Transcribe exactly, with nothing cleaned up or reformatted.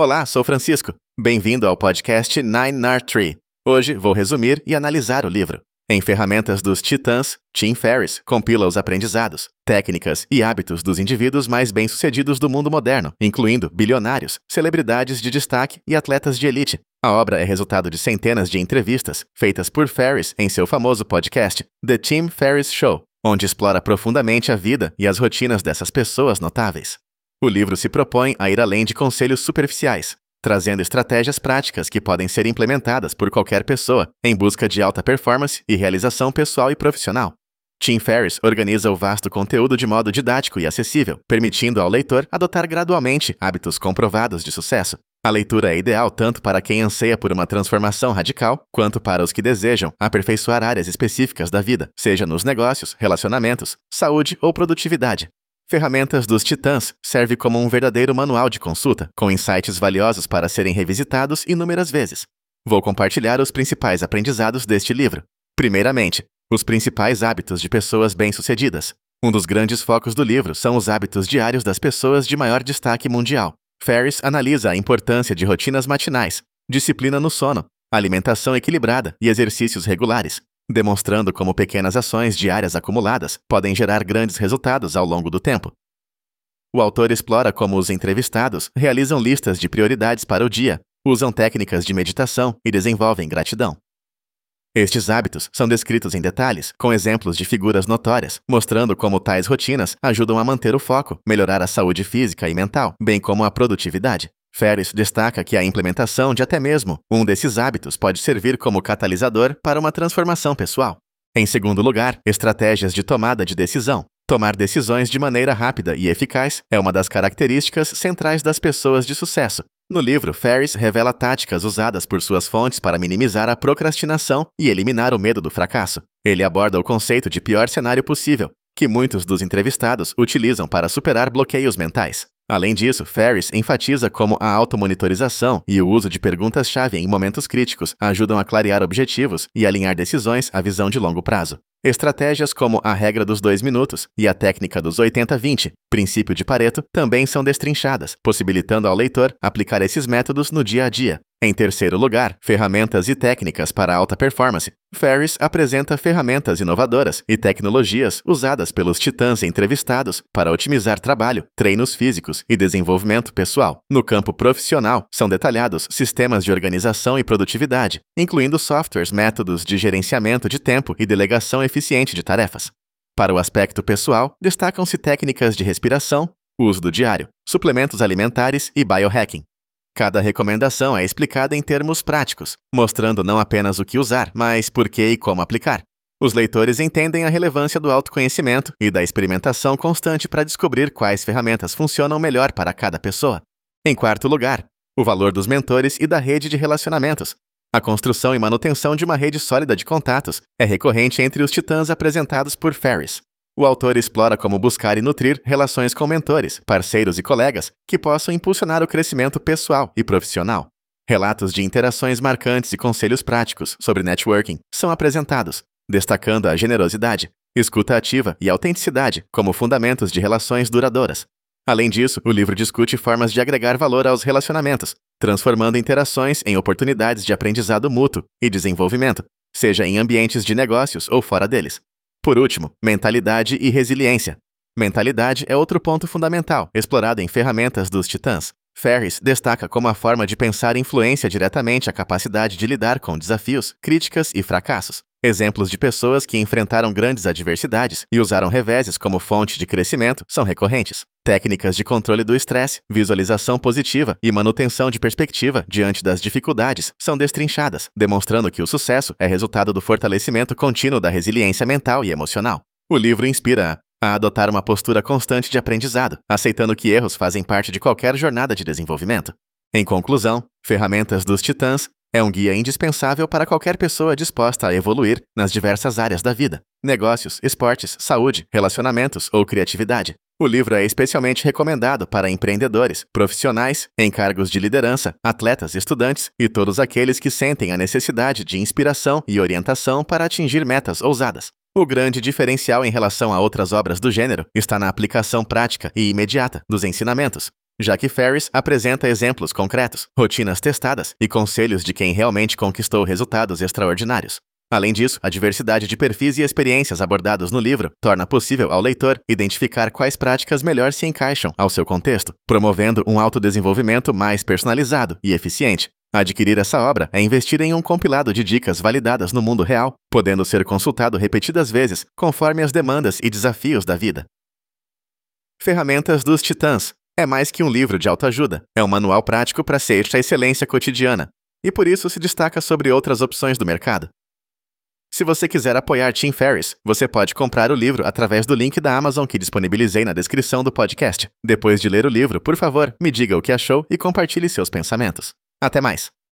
Olá, sou Francisco. Bem-vindo ao podcast Nine Nart Tree. Hoje vou resumir e analisar o livro. Em Ferramentas dos Titãs, Tim Ferriss compila os aprendizados, técnicas e hábitos dos indivíduos mais bem-sucedidos do mundo moderno, incluindo bilionários, celebridades de destaque e atletas de elite. A obra é resultado de centenas de entrevistas feitas por Ferriss em seu famoso podcast, The Tim Ferriss Show, onde explora profundamente a vida e as rotinas dessas pessoas notáveis. O livro se propõe a ir além de conselhos superficiais, trazendo estratégias práticas que podem ser implementadas por qualquer pessoa em busca de alta performance e realização pessoal e profissional. Tim Ferriss organiza o vasto conteúdo de modo didático e acessível, permitindo ao leitor adotar gradualmente hábitos comprovados de sucesso. A leitura é ideal tanto para quem anseia por uma transformação radical, quanto para os que desejam aperfeiçoar áreas específicas da vida, seja nos negócios, relacionamentos, saúde ou produtividade. Ferramentas dos Titãs serve como um verdadeiro manual de consulta, com insights valiosos para serem revisitados inúmeras vezes. Vou compartilhar os principais aprendizados deste livro. Primeiramente, os principais hábitos de pessoas bem-sucedidas. Um dos grandes focos do livro são os hábitos diários das pessoas de maior destaque mundial. Ferriss analisa a importância de rotinas matinais, disciplina no sono, alimentação equilibrada e exercícios regulares, demonstrando como pequenas ações diárias acumuladas podem gerar grandes resultados ao longo do tempo. O autor explora como os entrevistados realizam listas de prioridades para o dia, usam técnicas de meditação e desenvolvem gratidão. Estes hábitos são descritos em detalhes, com exemplos de figuras notórias, mostrando como tais rotinas ajudam a manter o foco, melhorar a saúde física e mental, bem como a produtividade. Ferriss destaca que a implementação de até mesmo um desses hábitos pode servir como catalisador para uma transformação pessoal. Em segundo lugar, estratégias de tomada de decisão. Tomar decisões de maneira rápida e eficaz é uma das características centrais das pessoas de sucesso. No livro, Ferriss revela táticas usadas por suas fontes para minimizar a procrastinação e eliminar o medo do fracasso. Ele aborda o conceito de pior cenário possível, que muitos dos entrevistados utilizam para superar bloqueios mentais. Além disso, Ferriss enfatiza como a automonitorização e o uso de perguntas-chave em momentos críticos ajudam a clarear objetivos e alinhar decisões à visão de longo prazo. Estratégias como a regra dos dois minutos e a técnica dos oitenta vinte, princípio de Pareto, também são destrinchadas, possibilitando ao leitor aplicar esses métodos no dia a dia. Em terceiro lugar, ferramentas e técnicas para alta performance. Ferriss apresenta ferramentas inovadoras e tecnologias usadas pelos titãs entrevistados para otimizar trabalho, treinos físicos e desenvolvimento pessoal. No campo profissional, são detalhados sistemas de organização e produtividade, incluindo softwares, métodos de gerenciamento de tempo e delegação eficiente de tarefas. Para o aspecto pessoal, destacam-se técnicas de respiração, uso do diário, suplementos alimentares e biohacking. Cada recomendação é explicada em termos práticos, mostrando não apenas o que usar, mas por que e como aplicar. Os leitores entendem a relevância do autoconhecimento e da experimentação constante para descobrir quais ferramentas funcionam melhor para cada pessoa. Em quarto lugar, o valor dos mentores e da rede de relacionamentos. A construção e manutenção de uma rede sólida de contatos é recorrente entre os titãs apresentados por Ferriss. O autor explora como buscar e nutrir relações com mentores, parceiros e colegas que possam impulsionar o crescimento pessoal e profissional. Relatos de interações marcantes e conselhos práticos sobre networking são apresentados, destacando a generosidade, escuta ativa e autenticidade como fundamentos de relações duradouras. Além disso, o livro discute formas de agregar valor aos relacionamentos, transformando interações em oportunidades de aprendizado mútuo e desenvolvimento, seja em ambientes de negócios ou fora deles. Por último, mentalidade e resiliência. Mentalidade é outro ponto fundamental, explorado em Ferramentas dos Titãs. Ferriss destaca como a forma de pensar influencia diretamente a capacidade de lidar com desafios, críticas e fracassos. Exemplos de pessoas que enfrentaram grandes adversidades e usaram reveses como fonte de crescimento são recorrentes. Técnicas de controle do estresse, visualização positiva e manutenção de perspectiva diante das dificuldades são destrinchadas, demonstrando que o sucesso é resultado do fortalecimento contínuo da resiliência mental e emocional. O livro inspira a, a adotar uma postura constante de aprendizado, aceitando que erros fazem parte de qualquer jornada de desenvolvimento. Em conclusão, Ferramentas dos Titãs é um guia indispensável para qualquer pessoa disposta a evoluir nas diversas áreas da vida: negócios, esportes, saúde, relacionamentos ou criatividade. O livro é especialmente recomendado para empreendedores, profissionais, em cargos de liderança, atletas, estudantes e todos aqueles que sentem a necessidade de inspiração e orientação para atingir metas ousadas. O grande diferencial em relação a outras obras do gênero está na aplicação prática e imediata dos ensinamentos. já que Ferriss apresenta exemplos concretos, rotinas testadas e conselhos de quem realmente conquistou resultados extraordinários. Além disso, a diversidade de perfis e experiências abordados no livro torna possível ao leitor identificar quais práticas melhor se encaixam ao seu contexto, promovendo um autodesenvolvimento mais personalizado e eficiente. Adquirir essa obra é investir em um compilado de dicas validadas no mundo real, podendo ser consultado repetidas vezes, conforme as demandas e desafios da vida. Ferramentas dos Titãs. É mais que um livro de autoajuda, é um manual prático para ser a excelência cotidiana, e por isso se destaca sobre outras opções do mercado. Se você quiser apoiar Tim Ferriss, você pode comprar o livro através do link da Amazon que disponibilizei na descrição do podcast. Depois de ler o livro, por favor, me diga o que achou e compartilhe seus pensamentos. Até mais!